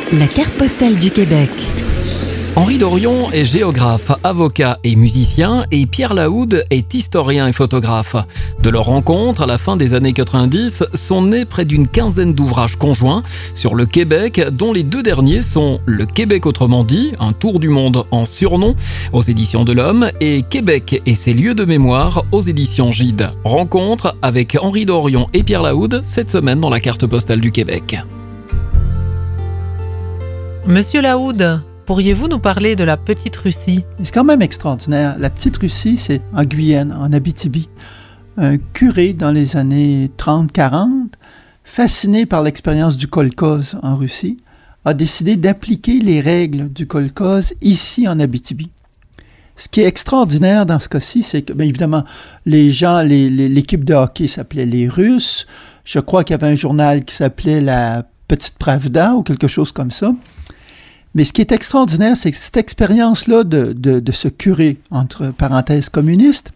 La carte postale du Québec. Henri Dorion est géographe, avocat et musicien et Pierre Laoude est historien et photographe. De leur rencontre, à la fin des années 90, sont nés près d'une quinzaine d'ouvrages conjoints sur le Québec, dont les deux derniers sont Le Québec autrement dit, un tour du monde en surnom aux éditions de l'Homme et Québec et ses lieux de mémoire aux éditions Gide. Rencontre avec Henri Dorion et Pierre Laoude cette semaine dans la carte postale du Québec. Monsieur Laoude, pourriez-vous nous parler de la Petite Russie? C'est quand même extraordinaire. La Petite Russie, c'est en Guyane, en Abitibi. Un curé dans les années 30-40, fasciné par l'expérience du kolkhoze en Russie, a décidé d'appliquer les règles du kolkhoze ici en Abitibi. Ce qui est extraordinaire dans ce cas-ci, c'est que, bien évidemment, les gens, l'équipe de hockey s'appelait les Russes. Je crois qu'il y avait un journal qui s'appelait la Petite Pravda ou quelque chose comme ça. Mais ce qui est extraordinaire, c'est que cette expérience-là de ce curé, entre parenthèses, communiste,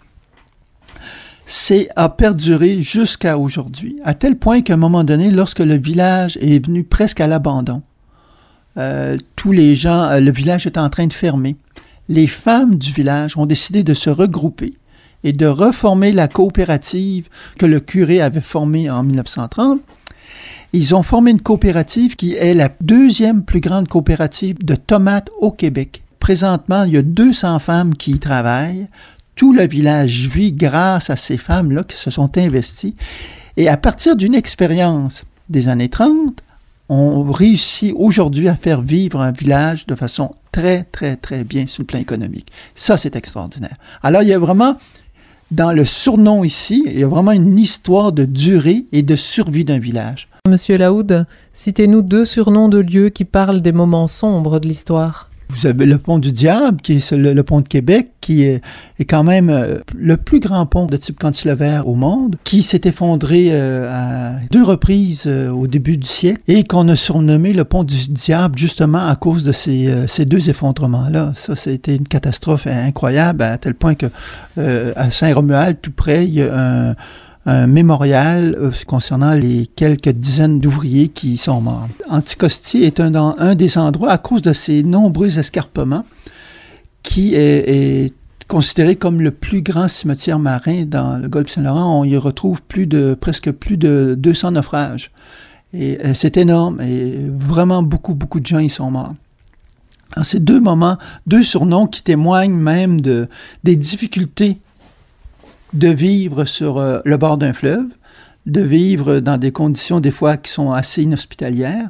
a perduré jusqu'à aujourd'hui. À tel point qu'à un moment donné, lorsque le village est venu presque à l'abandon, tous les gens, le village est en train de fermer. Les femmes du village ont décidé de se regrouper et de reformer la coopérative que le curé avait formée en 1930. Ils ont formé une coopérative qui est la deuxième plus grande coopérative de tomates au Québec. Présentement, il y a 200 femmes qui y travaillent. Tout le village vit grâce à ces femmes-là qui se sont investies. Et à partir d'une expérience des années 30, on réussit aujourd'hui à faire vivre un village de façon très, très, très bien sur le plan économique. Ça, c'est extraordinaire. Alors, il y a vraiment, dans le surnom ici, il y a vraiment une histoire de durée et de survie d'un village. Monsieur Laoude, citez-nous 2 surnoms de lieux qui parlent des moments sombres de l'histoire. Vous avez le pont du Diable, qui est le pont de Québec, qui est quand même le plus grand pont de type cantilever au monde, qui s'est effondré à 2 reprises au début du siècle et qu'on a surnommé le pont du Diable justement à cause de ces 2 effondrements-là. Ça, c'était une catastrophe incroyable à tel point que à Saint-Romuald, tout près, il y a un mémorial concernant les quelques dizaines d'ouvriers qui sont morts. Anticosti est un des endroits, à cause de ses nombreux escarpements, qui est considéré comme le plus grand cimetière marin dans le golfe Saint-Laurent. On y retrouve presque plus de 200 naufrages. Et c'est énorme, et vraiment beaucoup de gens y sont morts. En ces 2 moments, 2 surnoms qui témoignent même des difficultés de vivre sur le bord d'un fleuve, de vivre dans des conditions des fois qui sont assez inhospitalières.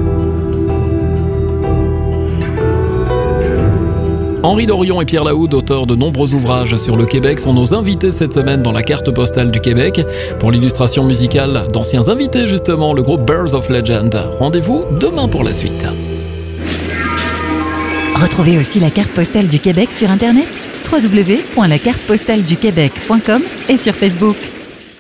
Henri Dorion et Pierre Laoude, auteurs de nombreux ouvrages sur le Québec, sont nos invités cette semaine dans la carte postale du Québec. Pour l'illustration musicale d'anciens invités justement, le groupe Birds of Legend. Rendez-vous demain pour la suite. Retrouvez aussi la carte postale du Québec sur Internet, www.lacartepostaleduquebec.com et sur Facebook.